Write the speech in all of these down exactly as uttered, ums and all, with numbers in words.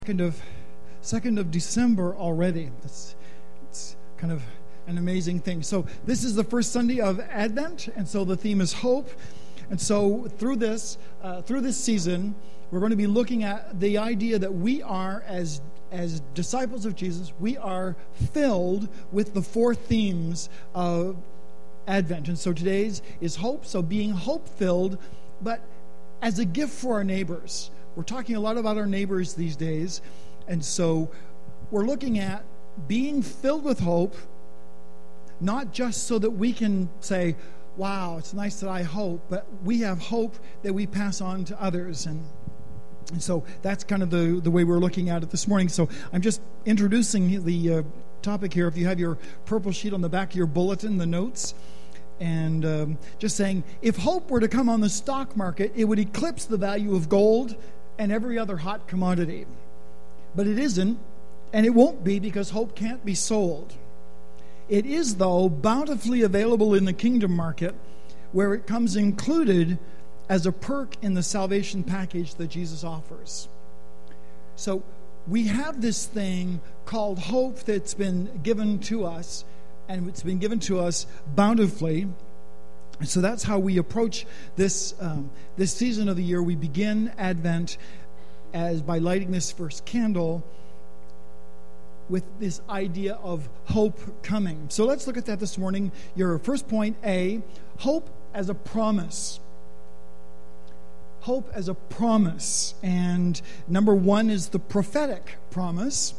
second of second of December already. That's it's kind of an amazing thing. So this is the first Sunday of Advent, and so the theme is hope. And so through this uh, through this season, we're going to be looking at the idea that we are as as disciples of Jesus, we are filled with the four themes of Advent. And so today's is hope. So being hope-filled, but as a gift for our neighbors. We're talking a lot about our neighbors these days, and so we're looking at being filled with hope, not just so that we can say, wow, it's nice that I hope, but we have hope that we pass on to others. And, and so that's kind of the, the way we're looking at it this morning. So I'm just introducing the uh, topic here. If you have your purple sheet on the back of your bulletin, the notes, and um, just saying, if hope were to come on the stock market, it would eclipse the value of gold and every other hot commodity. But it isn't, and it won't be, because hope can't be sold. It is, though, bountifully available in the kingdom market, where it comes included as a perk in the salvation package that Jesus offers. So we have this thing called hope that's been given to us, and it's been given to us bountifully. So that's how we approach this um, this season of the year. We begin Advent as by lighting this first candle with this idea of hope coming. So let's look at that this morning. Your first point, A, hope as a promise. Hope as a promise. And number one is the prophetic promise.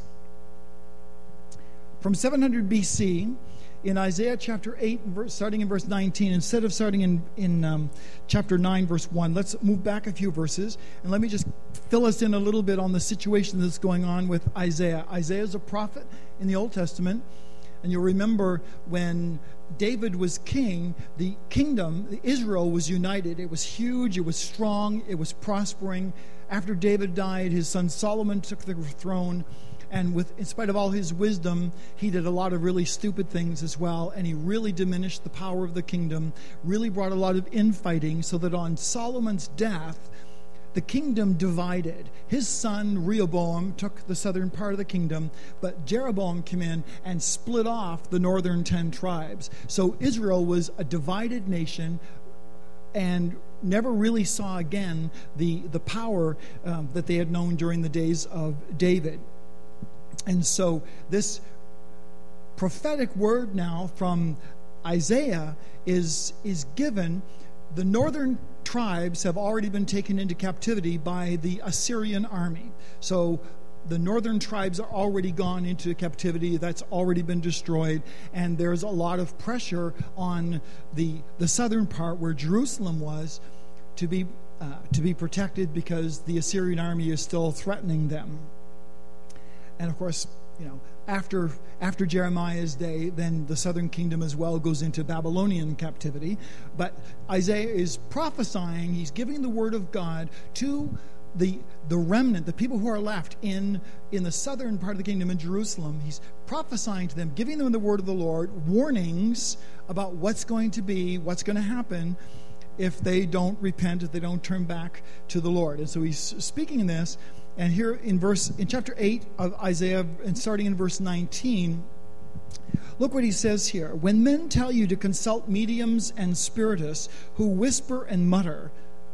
From seven hundred B C, in Isaiah chapter eight, starting in verse nineteen, instead of starting in, in um, chapter nine, verse one, let's move back a few verses, and let me just fill us in a little bit on the situation that's going on with Isaiah. Isaiah is a prophet in the Old Testament, and you'll remember when David was king, the kingdom, Israel, was united. It was huge, it was strong, it was prospering. After David died, his son Solomon took the throne. And with, in spite of all his wisdom, he did a lot of really stupid things as well. And he really diminished the power of the kingdom, really brought a lot of infighting, so that on Solomon's death, the kingdom divided. His son Rehoboam took the southern part of the kingdom, but Jeroboam came in and split off the northern ten tribes. So Israel was a divided nation and never really saw again the, the power um, that they had known during the days of David. And so this prophetic word now from Isaiah is, is given. The northern tribes have already been taken into captivity by the Assyrian army. So the northern tribes are already gone into captivity. That's already been destroyed. And there's a lot of pressure on the, the southern part where Jerusalem was to be, uh, to be protected, because the Assyrian army is still threatening them. And of course, you know, after after Jeremiah's day, then the southern kingdom as well goes into Babylonian captivity. But Isaiah is prophesying, he's giving the word of God to the the remnant, the people who are left in, in the southern part of the kingdom in Jerusalem. He's prophesying to them, giving them the word of the Lord, warnings about what's going to be, what's going to happen if they don't repent, if they don't turn back to the Lord. And so he's speaking in this. And here in verse in chapter eight of Isaiah, and starting in verse nineteen, look what he says here. When men tell you to consult mediums and spiritists who whisper and mutter,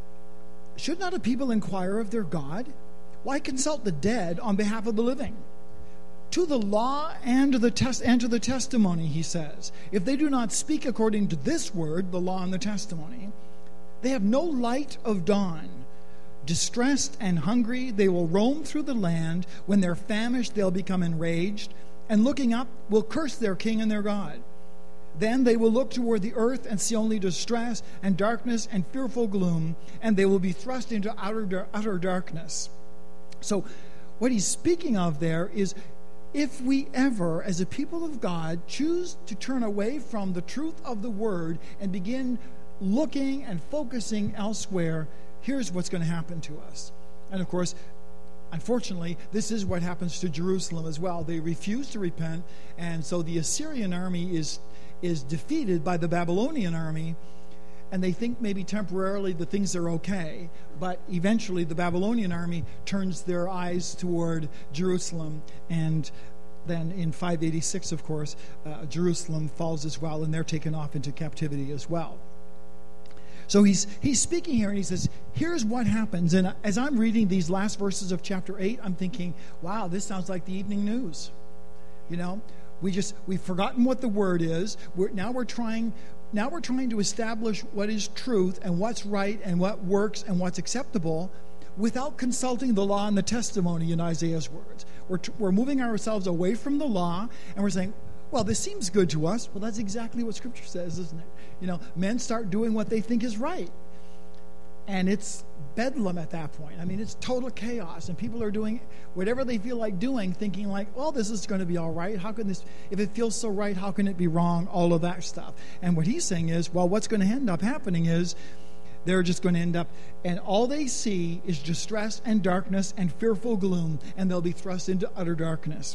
should not a people inquire of their God? Why consult the dead on behalf of the living? To the law and to the test and to the testimony, he says. If they do not speak according to this word, the law and the testimony, they have no light of dawn. Distressed and hungry, they will roam through the land. When they're famished, they'll become enraged, and looking up, will curse their king and their God. Then they will look toward the earth and see only distress and darkness and fearful gloom, and they will be thrust into utter, utter darkness. So what he's speaking of there is, if we ever, as a people of God, choose to turn away from the truth of the word and begin looking and focusing elsewhere, here's what's going to happen to us. And of course, unfortunately, this is what happens to Jerusalem as well. They refuse to repent, and so the Assyrian army is is defeated by the Babylonian army, and they think maybe temporarily that things are okay, but eventually the Babylonian army turns their eyes toward Jerusalem, and then in five eighty-six, of course, uh, Jerusalem falls as well, and they're taken off into captivity as well. So he's he's speaking here, and he says, here's what happens. And as I'm reading these last verses of chapter eight, I'm thinking, wow, this sounds like the evening news. You know, we just, we've forgotten what the word is. We're, now we're trying... Now we're trying to establish what is truth and what's right and what works and what's acceptable without consulting the law and the testimony in Isaiah's words. We're, t- we're moving ourselves away from the law, and we're saying, well, this seems good to us. Well, that's exactly what Scripture says, isn't it? You know, men start doing what they think is right. And it's bedlam at that point. I mean, it's total chaos, and people are doing whatever they feel like doing, thinking like, well, this is going to be all right. How can this, if it feels so right, how can it be wrong? All of that stuff. And what he's saying is, well, what's going to end up happening is they're just going to end up, and all they see is distress and darkness and fearful gloom, and they'll be thrust into utter darkness.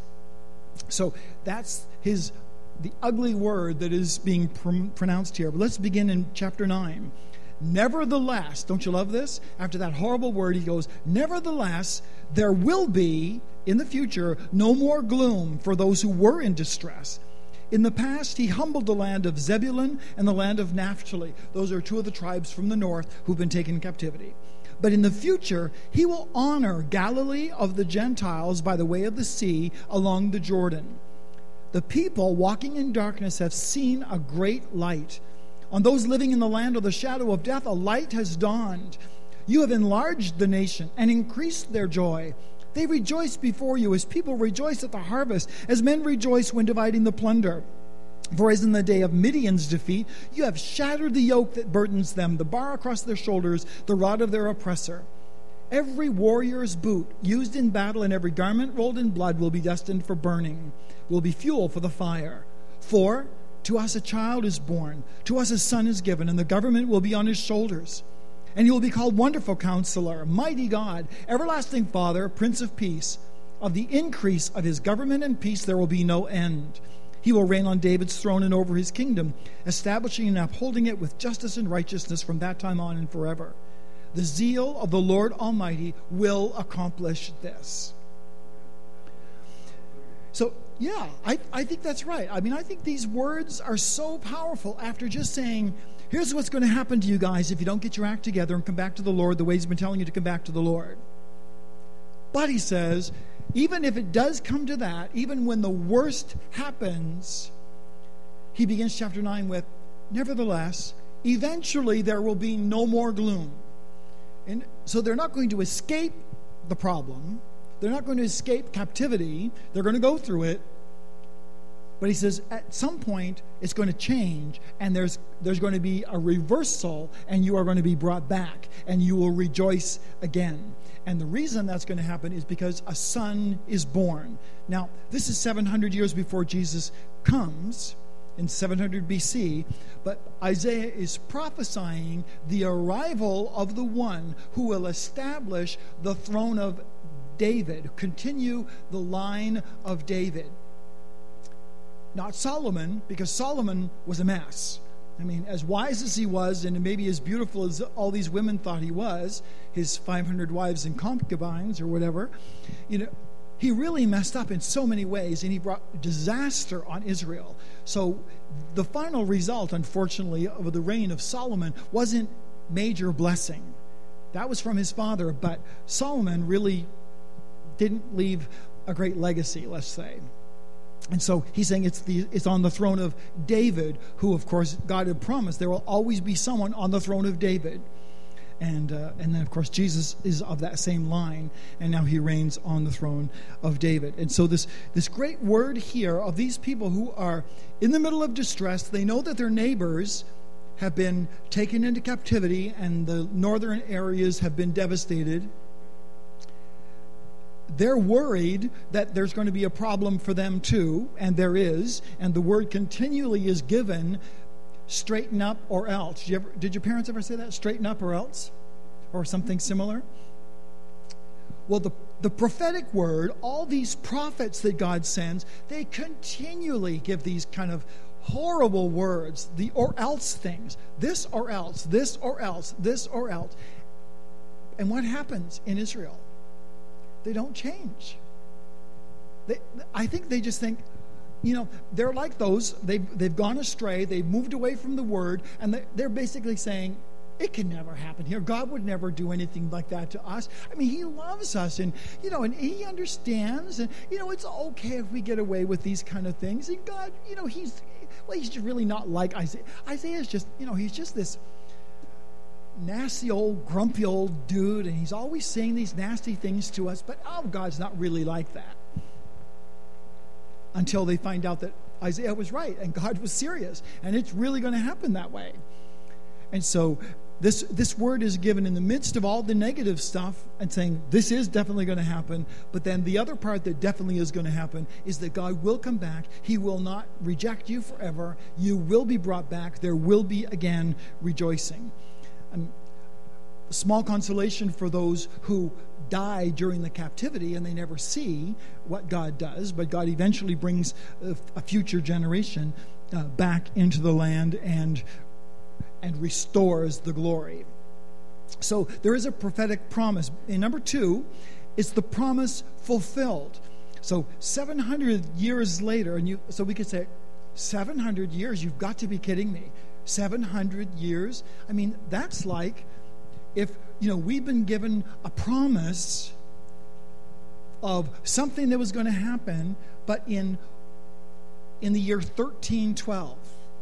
So that's his the ugly word that is being pr- pronounced here. But let's begin in chapter nine. Nevertheless, don't you love this? After that horrible word, he goes, nevertheless, there will be, in the future, no more gloom for those who were in distress. In the past, he humbled the land of Zebulun and the land of Naphtali. Those are two of the tribes from the north who've been taken in captivity. But in the future, he will honor Galilee of the Gentiles by the way of the sea along the Jordan. The people walking in darkness have seen a great light. On those living in the land of the shadow of death, a light has dawned. You have enlarged the nation and increased their joy. They rejoice before you as people rejoice at the harvest, as men rejoice when dividing the plunder. For as in the day of Midian's defeat, you have shattered the yoke that burdens them, the bar across their shoulders, the rod of their oppressor. Every warrior's boot used in battle and every garment rolled in blood will be destined for burning, will be fuel for the fire. For to us a child is born, to us a son is given, and the government will be on his shoulders. And he will be called Wonderful Counselor, Mighty God, Everlasting Father, Prince of Peace. Of the increase of his government and peace there will be no end. He will reign on David's throne and over his kingdom, establishing and upholding it with justice and righteousness from that time on and forever. The zeal of the Lord Almighty will accomplish this. So, yeah, I, I think that's right. I mean, I think these words are so powerful after just saying, here's what's going to happen to you guys if you don't get your act together and come back to the Lord the way he's been telling you to come back to the Lord. But he says, even if it does come to that, even when the worst happens, he begins chapter nine with, nevertheless, eventually there will be no more gloom. And so they're not going to escape the problem. They're not going to escape captivity. They're going to go through it. But he says at some point it's going to change, and there's there's going to be a reversal, and you are going to be brought back, and you will rejoice again. And the reason that's going to happen is because a son is born. Now, this is seven hundred years before Jesus comes, in seven hundred B C, but Isaiah is prophesying the arrival of the one who will establish the throne of David, continue the line of David. Not Solomon, because Solomon was a mess. I mean, as wise as he was, and maybe as beautiful as all these women thought he was, his five hundred wives and concubines or whatever, you know, he really messed up in so many ways, and he brought disaster on Israel. So the final result, unfortunately, of the reign of Solomon wasn't major blessing. That was from his father, but Solomon really didn't leave a great legacy, let's say. And so he's saying it's the it's on the throne of David, who, of course, God had promised there will always be someone on the throne of David. And uh, and then, of course, Jesus is of that same line, and now he reigns on the throne of David. And so this, this great word here of these people who are in the middle of distress, they know that their neighbors have been taken into captivity and the northern areas have been devastated. They're worried that there's going to be a problem for them too, and there is, and the word continually is given, straighten up or else. Did, you ever, did your parents ever say that? Straighten up or else? Or something similar? Well, the, the prophetic word, all these prophets that God sends, they continually give these kind of horrible words, the or else things. This or else, this or else, this or else. And what happens in Israel? They don't change. They, I think they just think, you know, they're like those. They've, they've gone astray. They've moved away from the word. And they, they're basically saying, it can never happen here. God would never do anything like that to us. I mean, he loves us, and, you know, and he understands. And, you know, it's okay if we get away with these kind of things. And God, you know, he's, well, he's really not like Isaiah. Isaiah's just, you know, he's just this nasty old grumpy old dude, and he's always saying these nasty things to us, but oh, God's not really like that, until they find out that Isaiah was right and God was serious and it's really going to happen that way. And so this this word is given in the midst of all the negative stuff and saying this is definitely going to happen, but then the other part that definitely is going to happen is that God will come back. He will not reject you forever. You will be brought back. There will be again rejoicing. And small consolation for those who die during the captivity and they never see what God does, but God eventually brings a, a future generation uh, back into the land and and restores the glory. So there is a prophetic promise. And number two, it's the promise fulfilled. So seven hundred years later, and you so we could say, seven hundred years, you've got to be kidding me. seven hundred years? I mean, that's like if, you know, we've been given a promise of something that was going to happen, but in in the year thirteen twelve.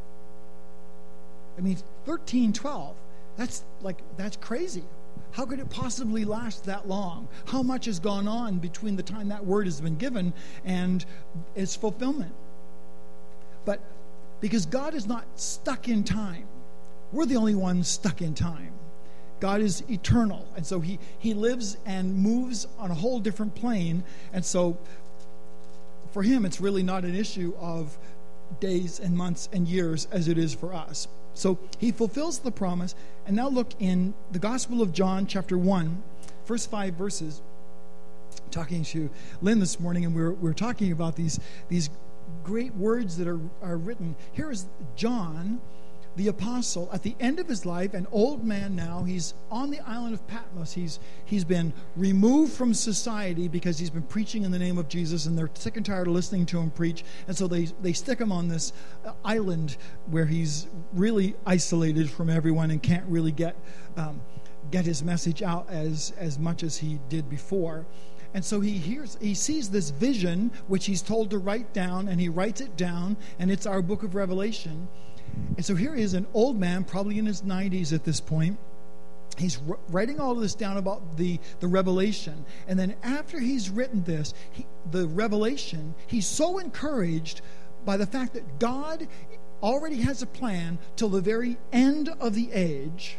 I mean, thirteen twelve, that's like, that's crazy. How could it possibly last that long? How much has gone on between the time that word has been given and its fulfillment? But because God is not stuck in time. We're the only ones stuck in time. God is eternal, and so he, he lives and moves on a whole different plane, and so for him it's really not an issue of days and months and years as it is for us. So he fulfills the promise. And now look in the Gospel of John, chapter one, first five verses. Talking to Lynn this morning, and we we're, we're talking about these, these great words that are, are written. Here is John, the apostle, at the end of his life, an old man now. He's on the island of Patmos. He's he's been removed from society because he's been preaching in the name of Jesus, and they're sick and tired of listening to him preach. And so they, they stick him on this island where he's really isolated from everyone and can't really get um, get his message out as, as much as he did before. And so he hears, he sees this vision, which he's told to write down, and he writes it down, and it's our book of Revelation. And so here he is, an old man, probably in his nineties at this point. He's writing all of this down about the, the revelation. And then after he's written this, he, the revelation, he's so encouraged by the fact that God already has a plan till the very end of the age,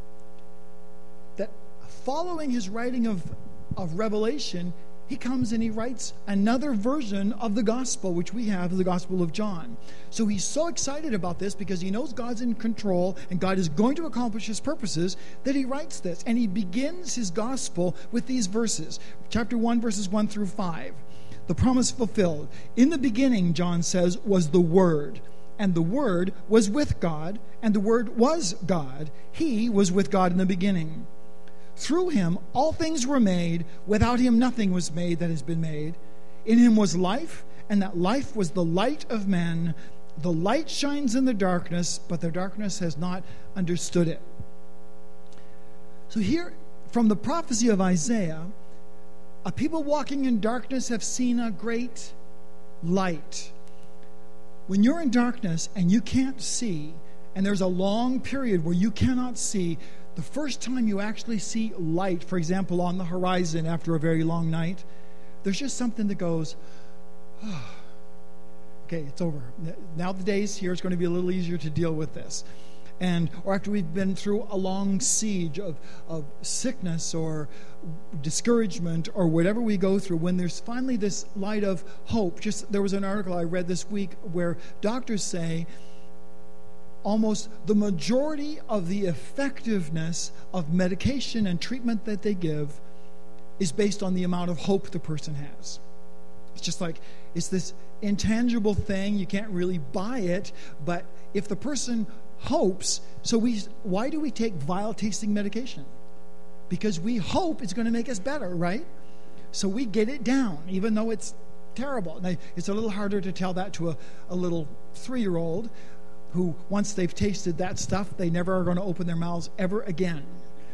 that following his writing of, of Revelation, he comes and he writes another version of the gospel, which we have, the Gospel of John. So he's so excited about this because he knows God's in control and God is going to accomplish his purposes, that he writes this. And he begins his gospel with these verses. Chapter one, verses one through five. The promise fulfilled. In the beginning, John says, was the Word. And the Word was with God, and the Word was God. He was with God in the beginning. Through him all things were made. Without him nothing was made that has been made. In him was life, and that life was the light of men. The light shines in the darkness, but the darkness has not understood it. So here, from the prophecy of Isaiah, a people walking in darkness have seen a great light. When you're in darkness and you can't see, and there's a long period where you cannot see, the first time you actually see light, for example, on the horizon after a very long night, there's just something that goes, oh, okay, it's over. Now the days here, it's going to be a little easier to deal with this. And or after we've been through a long siege of, of sickness or discouragement or whatever we go through, when there's finally this light of hope. Just there was an article I read this week where doctors say almost the majority of the effectiveness of medication and treatment that they give is based on the amount of hope the person has. It's just like, it's this intangible thing. You can't really buy it. But if the person hopes, so we, why do we take vile tasting medication? Because we hope it's going to make us better, right? So we get it down, even though it's terrible. Now, it's a little harder to tell that to a, a little three-year-old who, once they've tasted that stuff, they never are going to open their mouths ever again.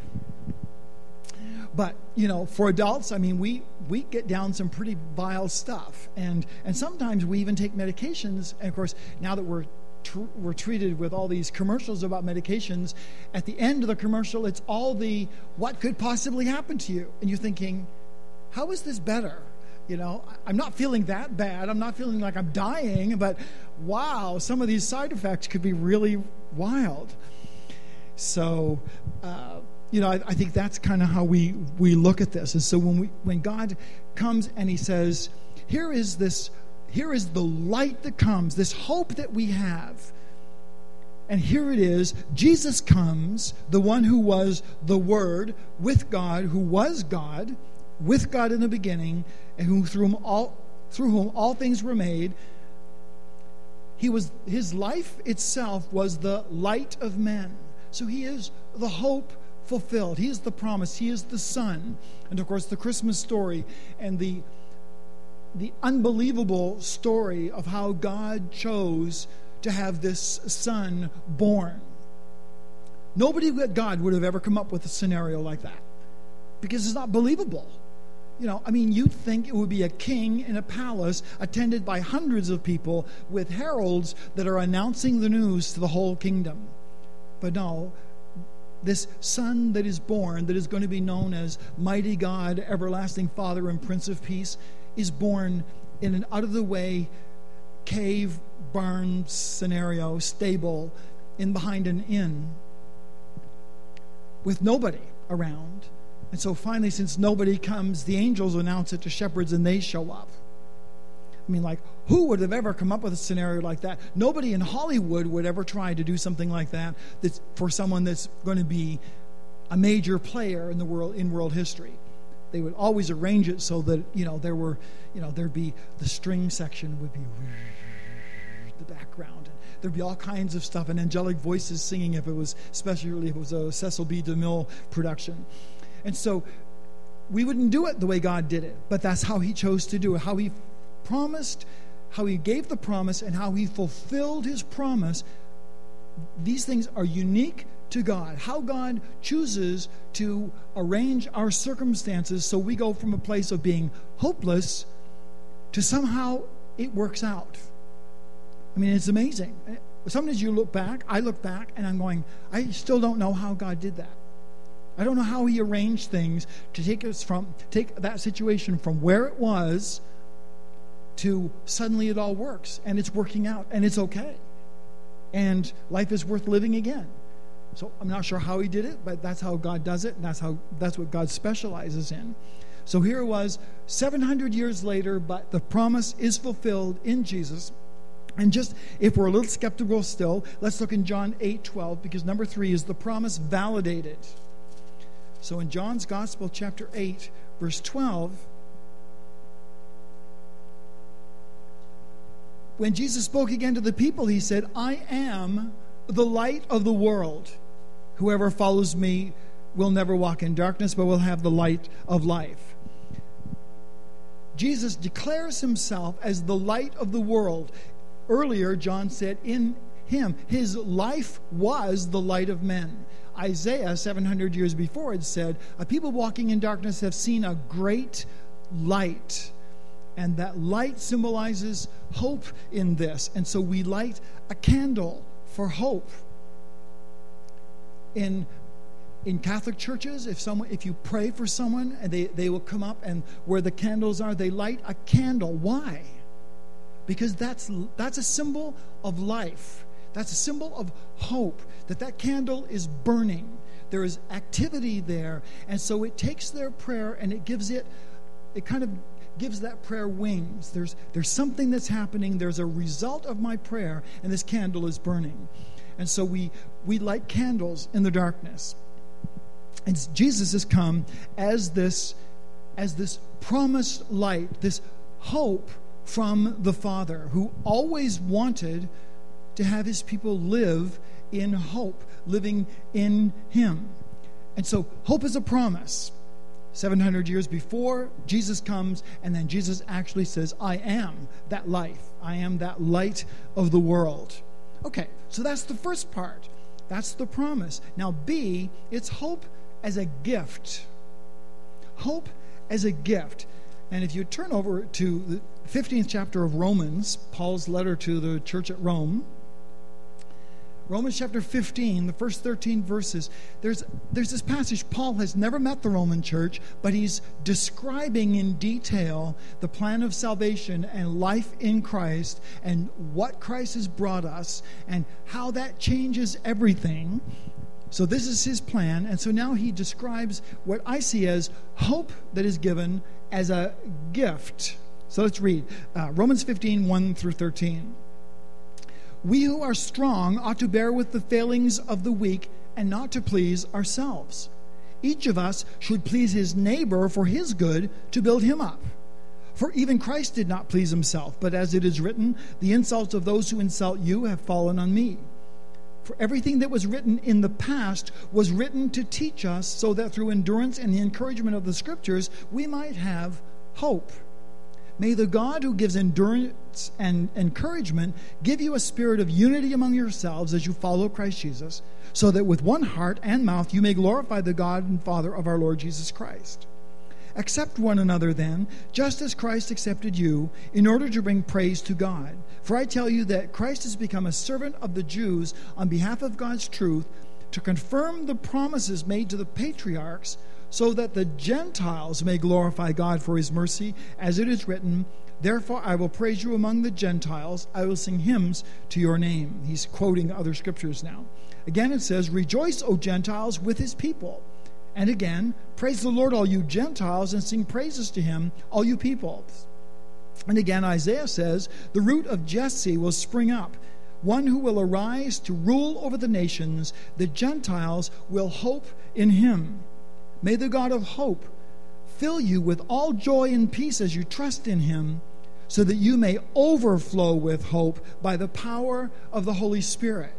But, you know, for adults, I mean, we, we get down some pretty vile stuff. And, and sometimes we even take medications. And, of course, now that we're tr- we're treated with all these commercials about medications, at the end of the commercial, it's all the, what could possibly happen to you? And you're thinking, how is this better? You know, I'm not feeling that bad. I'm not feeling like I'm dying, but wow, some of these side effects could be really wild. So, uh, you know, I, I think that's kind of how we, we look at this. And so when we when God comes and he says, here is this, here is the light that comes, this hope that we have. And here it is, Jesus comes, the one who was the Word with God, who was God, with God in the beginning, and who through whom all through whom all things were made. He was his life itself was the light of men. So he is the hope fulfilled. He is the promise. He is the Son. And of course the Christmas story and the the unbelievable story of how God chose to have this Son born. Nobody but God would have ever come up with a scenario like that, because it's not believable. You know, I mean, you'd think it would be a king in a palace attended by hundreds of people with heralds that are announcing the news to the whole kingdom. But no, this Son that is born, that is going to be known as Mighty God, Everlasting Father, and Prince of Peace, is born in an out-of-the-way cave, barn scenario, stable, in behind an inn, with nobody around. And so finally, since nobody comes, the angels announce it to shepherds and they show up. I mean, like, who would have ever come up with a scenario like that? Nobody in Hollywood would ever try to do something like that that's for someone that's going to be a major player in the world, in world history. They would always arrange it so that, you know, there were, you know, there'd be the string section would be the background. There'd be all kinds of stuff and angelic voices singing if it was, especially if it was a Cecil B. DeMille production. And so we wouldn't do it the way God did it, but that's how he chose to do it, how he promised, how he gave the promise, and how he fulfilled his promise. These things are unique to God. How God chooses to arrange our circumstances so we go from a place of being hopeless to somehow it works out. I mean, it's amazing. Sometimes you look back, I look back, and I'm going, I still don't know how God did that. I don't know how he arranged things to take us from, take that situation from where it was to suddenly it all works, and it's working out, and it's okay. And life is worth living again. So I'm not sure how he did it, but that's how God does it, and that's how that's what God specializes in. So here it was, seven hundred years later, but the promise is fulfilled in Jesus. And just, if we're a little skeptical still, let's look in John eight twelve, because number three is the promise validated. So in John's Gospel, chapter eight, verse twelve, when Jesus spoke again to the people, he said, I am the light of the world. Whoever follows me will never walk in darkness, but will have the light of life. Jesus declares himself as the light of the world. Earlier, John said, in him, his life was the light of men. Isaiah, seven hundred years before, had said, a people walking in darkness have seen a great light. And that light symbolizes hope in this. And so we light a candle for hope. In in Catholic churches, if someone if you pray for someone, and they, they will come up, and where the candles are, they light a candle. Why? Because that's that's a symbol of life. That's a symbol of hope, that that candle is burning. There is activity there. And so it takes their prayer and it gives it, it kind of gives that prayer wings. There's, there's something that's happening. There's a result of my prayer, and this candle is burning. And so we, we light candles in the darkness. And Jesus has come as this, as this promised light, this hope from the Father, who always wanted to have his people live in hope, living in him. And so hope is a promise. seven hundred years before, Jesus comes, and then Jesus actually says, I am that life. I am that light of the world. Okay, so that's the first part. That's the promise. Now B, it's hope as a gift. Hope as a gift. And if you turn over to the fifteenth chapter of Romans, Paul's letter to the church at Rome, Romans chapter fifteen, the first thirteen verses, there's there's this passage. Paul has never met the Roman church, but he's describing in detail the plan of salvation and life in Christ and what Christ has brought us and how that changes everything. So this is his plan, and so now he describes what I see as hope that is given as a gift. So let's read uh, Romans fifteen, one through thirteen. We who are strong ought to bear with the failings of the weak and not to please ourselves. Each of us should please his neighbor for his good, to build him up. For even Christ did not please himself, but as it is written, the insults of those who insult you have fallen on me. For everything that was written in the past was written to teach us, so that through endurance and the encouragement of the Scriptures we might have hope. May the God who gives endurance and encouragement give you a spirit of unity among yourselves as you follow Christ Jesus, so that with one heart and mouth you may glorify the God and Father of our Lord Jesus Christ. Accept one another then, just as Christ accepted you, in order to bring praise to God. For I tell you that Christ has become a servant of the Jews on behalf of God's truth, to confirm the promises made to the patriarchs, so that the Gentiles may glorify God for his mercy, as it is written, therefore I will praise you among the Gentiles, I will sing hymns to your name. He's quoting other scriptures now. Again it says, rejoice, O Gentiles, with his people. And again, praise the Lord, all you Gentiles, and sing praises to him, all you peoples. And again, Isaiah says, the root of Jesse will spring up, one who will arise to rule over the nations. The Gentiles will hope in him. May the God of hope fill you with all joy and peace as you trust in him, so that you may overflow with hope by the power of the Holy Spirit.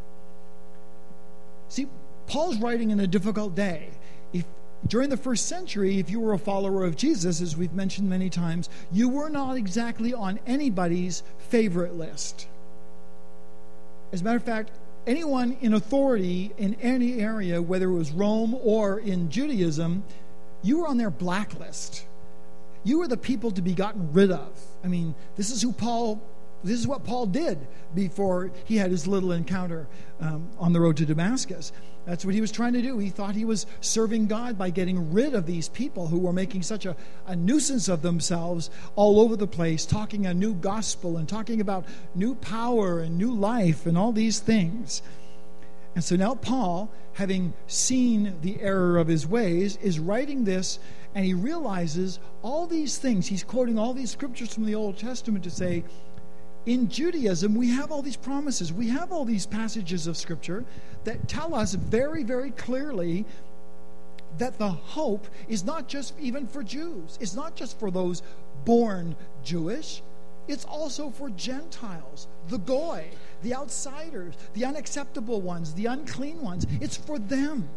See, Paul's writing in a difficult day. If during the first century, if you were a follower of Jesus, as we've mentioned many times, you were not exactly on anybody's favorite list. As a matter of fact, anyone in authority in any area, whether it was Rome or in Judaism, you were on their blacklist. You were the people to be gotten rid of. I mean, this is who Paul, this is what Paul did before he had his little encounter um, on the road to Damascus. That's what he was trying to do. He thought he was serving God by getting rid of these people who were making such a, a nuisance of themselves all over the place, talking a new gospel and talking about new power and new life and all these things. And so now Paul, having seen the error of his ways, is writing this, and he realizes all these things. He's quoting all these scriptures from the Old Testament to say, in Judaism, we have all these promises. We have all these passages of Scripture that tell us very, very clearly that the hope is not just even for Jews. It's not just for those born Jewish. It's also for Gentiles, the goy, the outsiders, the unacceptable ones, the unclean ones. It's for them.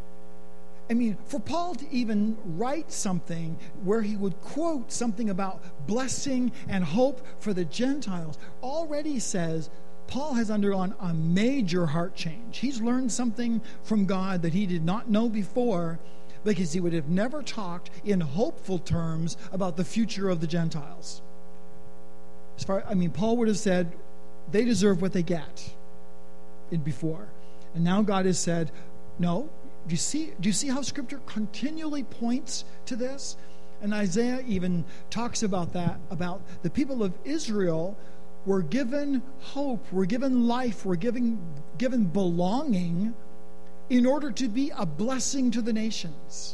I mean, for Paul to even write something where he would quote something about blessing and hope for the Gentiles already says Paul has undergone a major heart change. He's learned something from God that he did not know before, because he would have never talked in hopeful terms about the future of the Gentiles. As far, I mean, Paul would have said they deserve what they get in before. And now God has said, no. Do you see, do you see how Scripture continually points to this? And Isaiah even talks about that, about the people of Israel were given hope, were given life, were given, given belonging in order to be a blessing to the nations.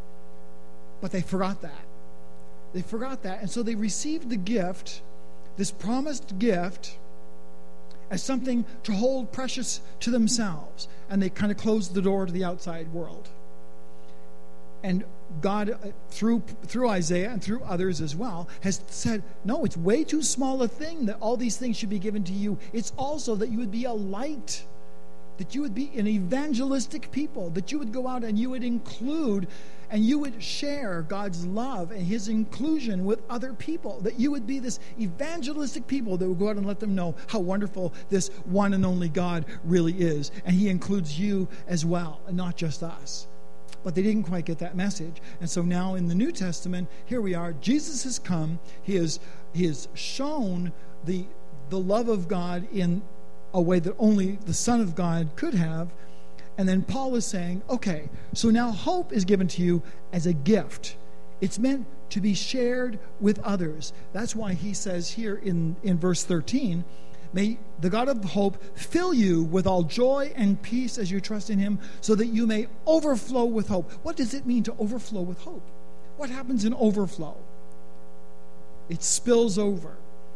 But they forgot that. They forgot that. And so they received the gift, this promised gift, as something to hold precious to themselves. And they kind of closed the door to the outside world. And God, uh, through through Isaiah and through others as well, has said, no, it's way too small a thing that all these things should be given to you. It's also that you would be a light, that you would be an evangelistic people, that you would go out and you would include and you would share God's love and his inclusion with other people, that you would be this evangelistic people that would go out and let them know how wonderful this one and only God really is. And he includes you as well, and not just us. But they didn't quite get that message. And so now in the New Testament, here we are. Jesus has come. He has, he has shown the, the love of God in a way that only the Son of God could have. And then Paul is saying, okay, so now hope is given to you as a gift. It's meant to be shared with others. That's why he says here in, in verse thirteen, may the God of hope fill you with all joy and peace as you trust in him, so that you may overflow with hope. What does it mean to overflow with hope? What happens in overflow? It spills over.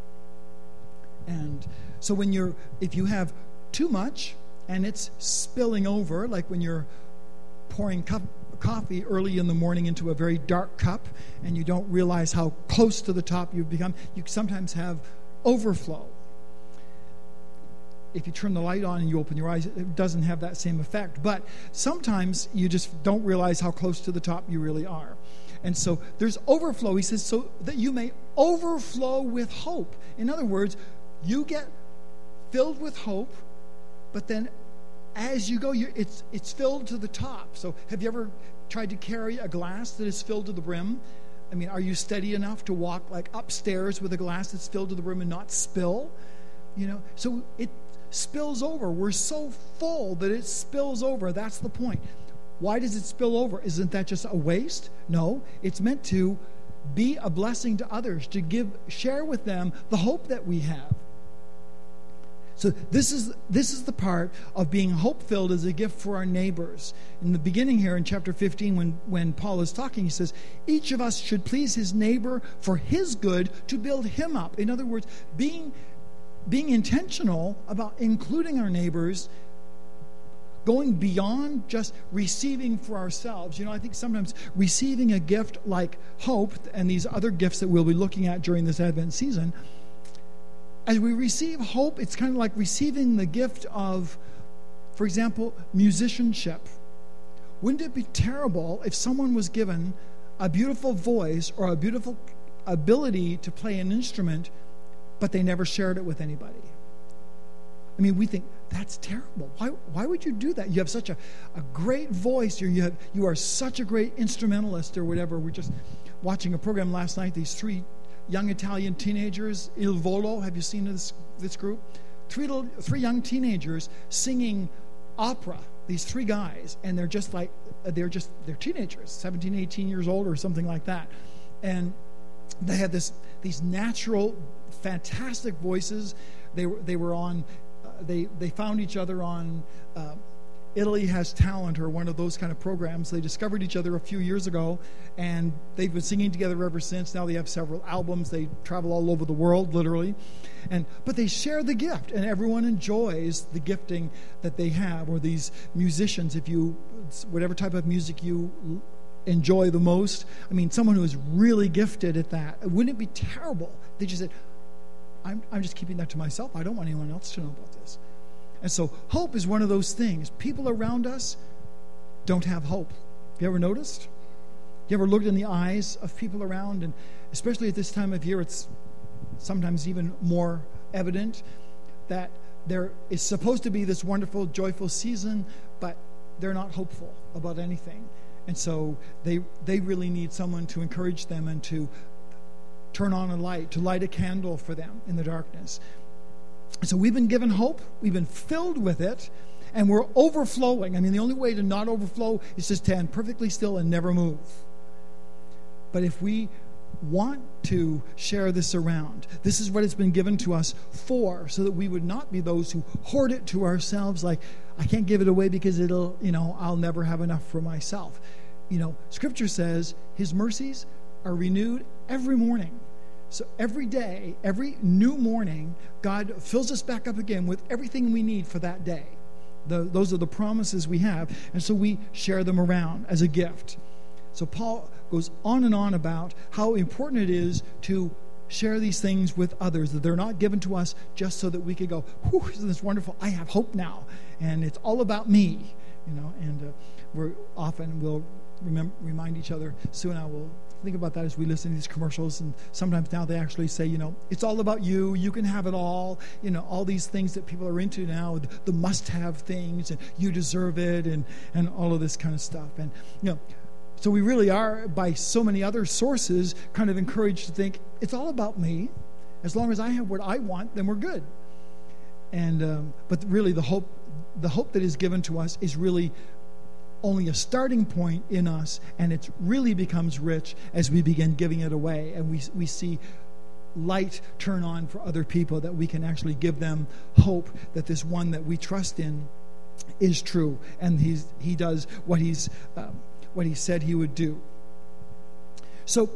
And so when you're, if you have too much and it's spilling over, like when you're pouring cup, coffee early in the morning into a very dark cup and you don't realize how close to the top you've become, you sometimes have overflow. If you turn the light on and you open your eyes, it doesn't have that same effect. But sometimes you just don't realize how close to the top you really are. And so there's overflow. He says, so that you may overflow with hope. In other words, you get filled with hope, but then as you go, you, it's it's filled to the top. So have you ever tried to carry a glass that is filled to the brim? I mean, are you steady enough to walk like upstairs with a glass that's filled to the brim and not spill? You know, so it spills over. We're so full that it spills over. That's the point. Why does it spill over? Isn't that just a waste? No, it's meant to be a blessing to others, to give, share with them the hope that we have. So this is this is the part of being hope-filled as a gift for our neighbors. In the beginning here in chapter fifteen, when, when Paul is talking, he says, each of us should please his neighbor for his good, to build him up. In other words, being being intentional about including our neighbors, going beyond just receiving for ourselves. You know, I think sometimes receiving a gift like hope and these other gifts that we'll be looking at during this Advent season, as we receive hope, it's kind of like receiving the gift of, for example, musicianship. Wouldn't it be terrible if someone was given a beautiful voice or a beautiful ability to play an instrument, but they never shared it with anybody? I mean, we think, that's terrible. Why why would you do that? You have such a, a great voice, or you have you are such a great instrumentalist or whatever. We're just watching a program last night, these three young Italian teenagers, Il Volo, have you seen this this group? Three little, three young teenagers singing opera, these three guys, and they're just like, they're just, they're teenagers, seventeen, eighteen years old or something like that. And they had this these natural, fantastic voices. They were they were on, uh, they they found each other on uh, Italy Has Talent or one of those kind of programs. They discovered each other a few years ago, and they've been singing together ever since. Now they have several albums. They travel all over the world, literally. And but they share the gift, and everyone enjoys the gifting that they have. Or these musicians, if you, whatever type of music you enjoy the most, I mean, someone who is really gifted at that, wouldn't it be terrible? They just said, I'm, I'm just keeping that to myself. I don't want anyone else to know about this. And so hope is one of those things. People around us don't have hope. Have you ever noticed? You ever looked in the eyes of people around? And especially at this time of year, it's sometimes even more evident that there is supposed to be this wonderful, joyful season, but they're not hopeful about anything. And so they they really need someone to encourage them and to turn on a light, to light a candle for them in the darkness. So we've been given hope, we've been filled with it, and we're overflowing. I mean, the only way to not overflow is to stand perfectly still and never move. But if we want to share this around, this is what it's been given to us for, so that we would not be those who hoard it to ourselves, like, I can't give it away because it'll, you know, I'll never have enough for myself. You know, Scripture says His mercies are renewed every morning. So every day, every new morning, God fills us back up again with everything we need for that day. The, those are the promises we have. And so we share them around as a gift. So Paul goes on and on about how important it is to share these things with others, that they're not given to us just so that we could go, whew, isn't this wonderful? I have hope now, and it's all about me, you know. And uh, we're often we'll remember, remind each other. Sue and I will think about that as we listen to these commercials, and sometimes now they actually say, you know, it's all about you. You can have it all. You know, all these things that people are into now, the must-have things, and you deserve it, and and all of this kind of stuff. And you know. So we really are, by so many other sources, kind of encouraged to think, it's all about me. As long as I have what I want, then we're good. And um, but really the hope the hope that is given to us is really only a starting point in us, and it really becomes rich as we begin giving it away. And we we see light turn on for other people, that we can actually give them hope that this one that we trust in is true, and he's he does what he's um, what he said he would do. So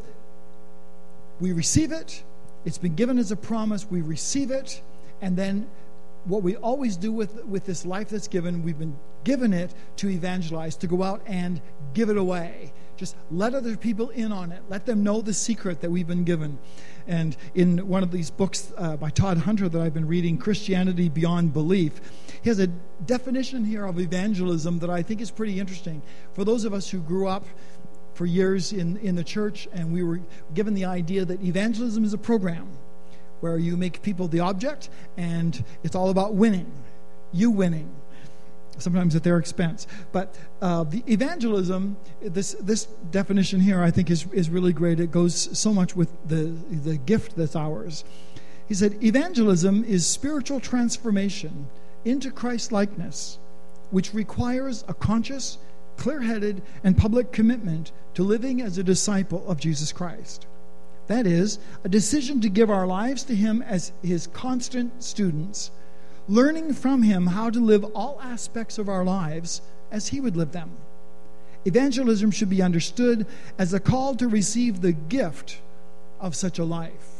we receive it. It's been given as a promise. We receive it. And then what we always do with, with this life that's given, we've been given it to evangelize, to go out and give it away. Just let other people in on it. Let them know the secret that we've been given. And in one of these books uh, by Todd Hunter that I've been reading, Christianity Beyond Belief, he has a definition here of evangelism that I think is pretty interesting. For those of us who grew up for years in, in the church, and we were given the idea that evangelism is a program where you make people the object, and it's all about winning, you winning, sometimes at their expense. But uh, the evangelism, this this definition here, I think is is really great. It goes so much with the the gift that's ours. He said, evangelism is spiritual transformation into Christ-likeness, which requires a conscious, clear-headed, and public commitment to living as a disciple of Jesus Christ. That is, a decision to give our lives to Him as His constant students, learning from Him how to live all aspects of our lives as He would live them. Evangelism should be understood as a call to receive the gift of such a life.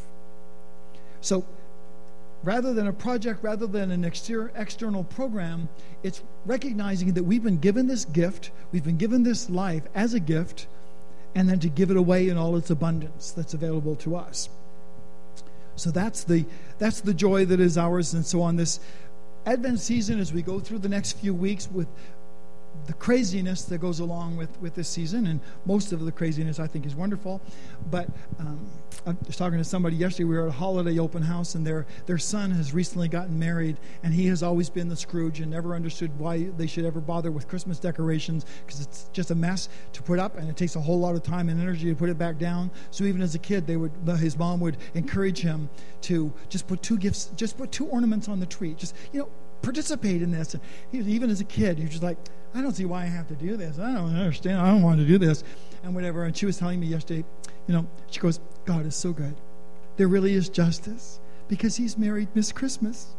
So, rather than a project, rather than an exter- external program, it's recognizing that we've been given this gift, we've been given this life as a gift, and then to give it away in all its abundance that's available to us. So that's the that's the joy that is ours. And so on this Advent season, as we go through the next few weeks with the craziness that goes along with, with this season, and most of the craziness I think is wonderful. But um, I was talking to somebody yesterday. We were at a holiday open house, and their their son has recently gotten married, and he has always been the Scrooge and never understood why they should ever bother with Christmas decorations, because it's just a mess to put up, and it takes a whole lot of time and energy to put it back down. So even as a kid, they would his mom would encourage him to just put two gifts, just put two ornaments on the tree, just you know. participate in this. And he, even as a kid, he was just like, I don't see why I have to do this. I don't understand. I don't want to do this. And whatever. And she was telling me yesterday, you know, she goes, God is so good. There really is justice because He's married Miss Christmas.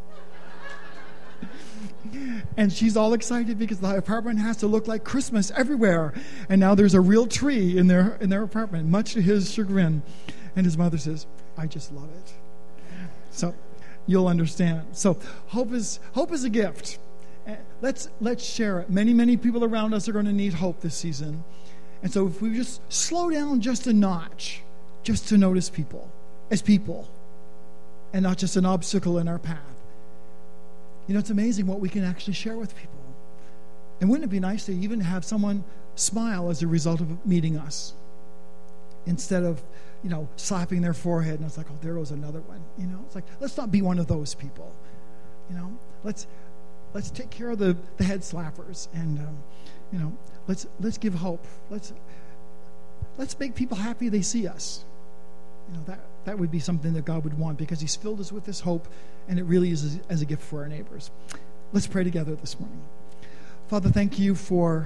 And she's all excited because the apartment has to look like Christmas everywhere. And now there's a real tree in their in their apartment, much to his chagrin. And his mother says, I just love it. So you'll understand. So hope is hope is a gift. Let's let's share it. Many, many people around us are going to need hope this season. And so if we just slow down just a notch, just to notice people as people and not just an obstacle in our path. You know, it's amazing what we can actually share with people. And wouldn't it be nice to even have someone smile as a result of meeting us instead of, you know, slapping their forehead and it's like, oh, there goes another one. You know, it's like, let's not be one of those people. You know, let's let's take care of the, the head slappers, and um, you know, let's let's give hope. Let's let's make people happy they see us. You know, that that would be something that God would want, because He's filled us with this hope, and it really is as, as a gift for our neighbors. Let's pray together this morning. Father, thank You for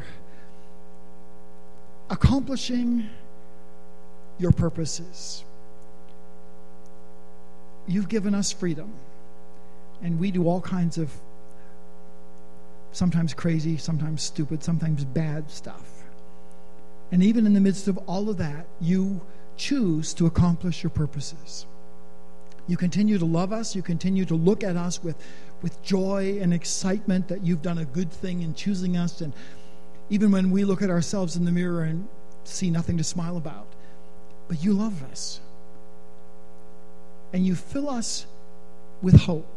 accomplishing Your purposes. You've given us freedom, and we do all kinds of sometimes crazy, sometimes stupid, sometimes bad stuff. And even in the midst of all of that, You choose to accomplish Your purposes. You continue to love us. You continue to look at us with, with joy and excitement that You've done a good thing in choosing us. And even when we look at ourselves in the mirror and see nothing to smile about. But you love us. And you fill us with hope.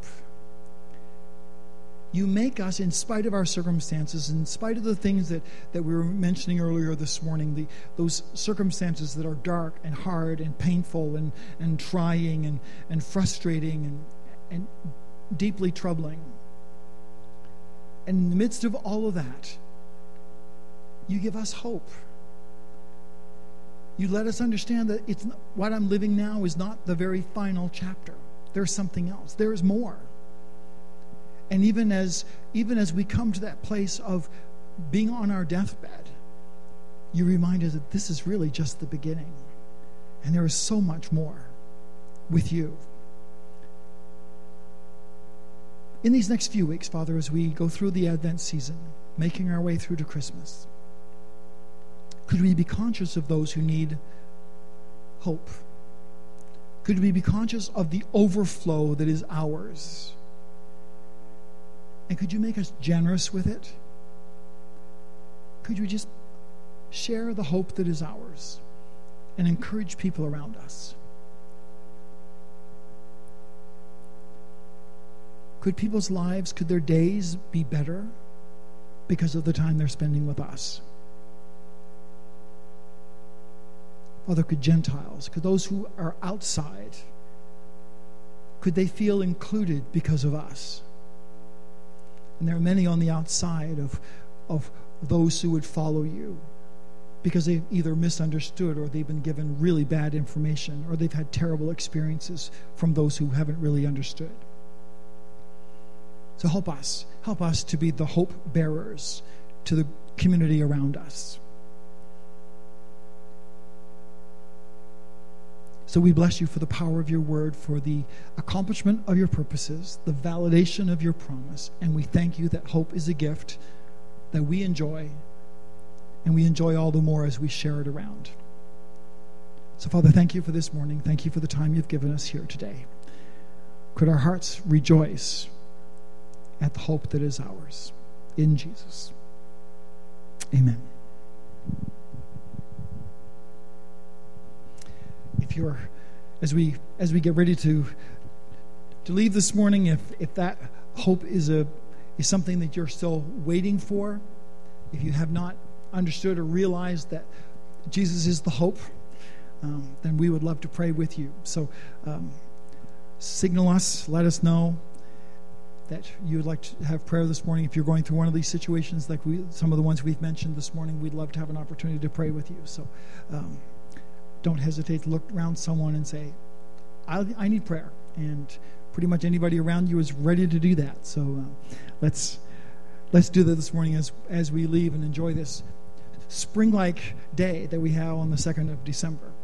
You make us, in spite of our circumstances, in spite of the things that, that we were mentioning earlier this morning, the, those circumstances that are dark and hard and painful and, and trying and, and frustrating and, and deeply troubling. And in the midst of all of that, you give us hope. You let us understand that it's not, what I'm living now is not the very final chapter. There's something else. There is more. And even as even as we come to that place of being on our deathbed, you remind us that this is really just the beginning. And there is so much more with you. In these next few weeks, Father, as we go through the Advent season, making our way through to Christmas, could we be conscious of those who need hope? Could we be conscious of the overflow that is ours? And could you make us generous with it? Could you just share the hope that is ours and encourage people around us? Could people's lives, could their days be better because of the time they're spending with us? Father, could Gentiles, could those who are outside, could they feel included because of us? And there are many on the outside of, of those who would follow you because they've either misunderstood or they've been given really bad information or they've had terrible experiences from those who haven't really understood. So help us. Help us to be the hope bearers to the community around us. So we bless you for the power of your word, for the accomplishment of your purposes, the validation of your promise. And we thank you that hope is a gift that we enjoy, and we enjoy all the more as we share it around. So, Father, thank you for this morning. Thank you for the time you've given us here today. Could our hearts rejoice at the hope that is ours. In Jesus. Amen. If you're, as we as we get ready to to leave this morning, if if that hope is a is something that you're still waiting for, if you have not understood or realized that Jesus is the hope, um, then we would love to pray with you. So um, signal us, let us know that you would like to have prayer this morning. If you're going through one of these situations like we some of the ones we've mentioned this morning, we'd love to have an opportunity to pray with you. So um, don't hesitate to look around someone and say, I, I need prayer. And pretty much anybody around you is ready to do that. So uh, let's let's do that this morning as as we leave and enjoy this spring-like day that we have on the second of December.